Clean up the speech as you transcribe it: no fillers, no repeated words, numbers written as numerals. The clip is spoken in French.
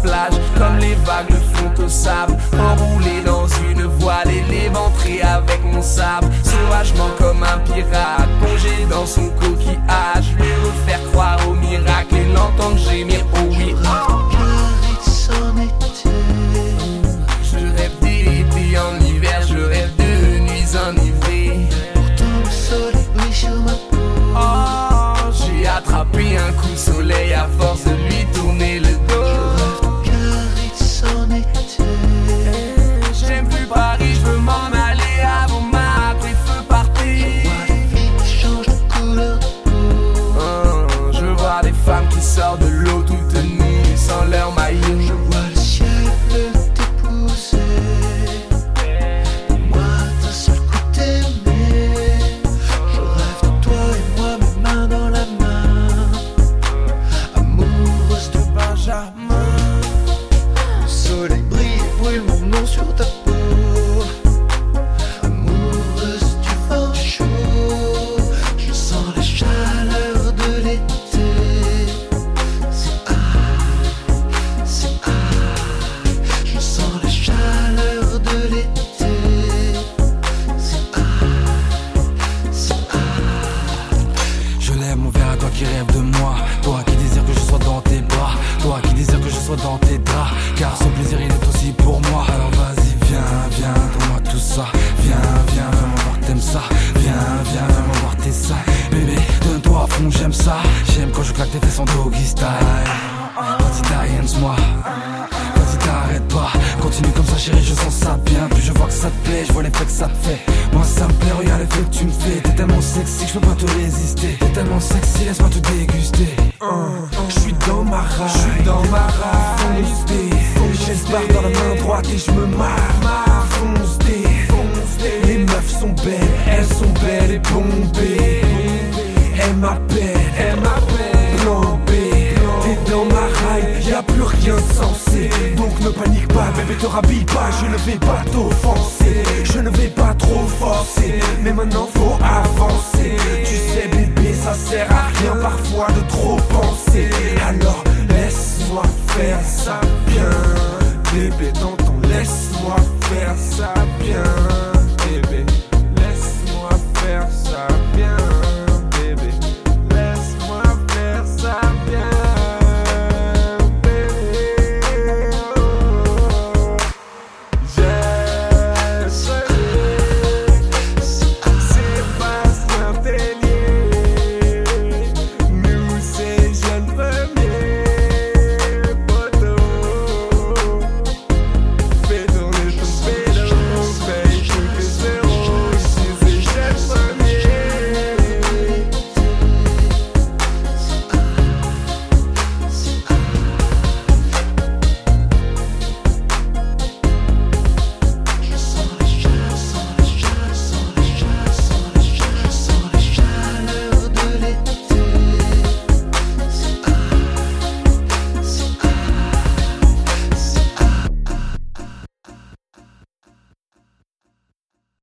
plage, comme les vagues le font au sable. Enroulé dans une voile et l'éventré avec mon sable. Sauvagement comme un pirate, plongé dans son coquillage. Lui refaire croire au miracle et l'entendre gémir, oh oui. Je rêve d'été en hiver, je rêve de nuits enivrées. Pourtant le soleil brille sur ma peau. Oh, j'ai attrapé un coup de soleil à force de lui tourner le dos. Je rêve de Biarritz en été. J'aime plus Paris, je veux m'en aller avant Montmartre, les feux partis. Je vois des filles qui changent de couleur de peau. Je vois des femmes qui sortent de l'eau toutes nues sans leur maillot. Je vois le ciel bleu t'épouser. Et moi d'un seul coup t'aimer. Je rêve de toi et moi, mes mains dans la main. Amoureuse de Benjamin. le soleil brille et brûle mon nom sur ta peau. Amoureuse du vent chaud, je sens la chaleur de l'été. C'est je sens la chaleur de l'été. C'est Je lève mon verre à toi qui rêve de moi, toi qui désire que je sois dans tes bras, toi qui désire que je sois dans tes draps, car ce plaisir il est aussi pour moi. Alors vas-y viens, donne-moi tout ça. Viens me voir t'aimes ça. Viens me voir tes seins. Bébé donne-toi à fond, j'aime ça. J'aime quand je claque tes fesses en doggy style. Vas-y dance-moi, vas-y t'arrête pas. Continue comme ça chérie, je sens ça bien. Plus je vois que ça te plaît, je vois l'effet que ça te fait. Moi ça me plaît, regarde l'effet que tu me fais. T'es tellement sexy que je peux pas te résister. T'es tellement sexy, laisse-moi te déguster. Je suis dans ma rage, fonce dé. J'ai ce bar dans la main droite et je me marre. Fonce dé. Les meufs sont belles, elles sont belles et bombées. Elles m'appellent, plan B. T'es dans ma raille, y'a plus rien sensé. Donc ne panique pas, bébé te rhabille pas. Je ne vais pas t'offenser, je ne vais pas trop forcer. Mais maintenant faut avancer.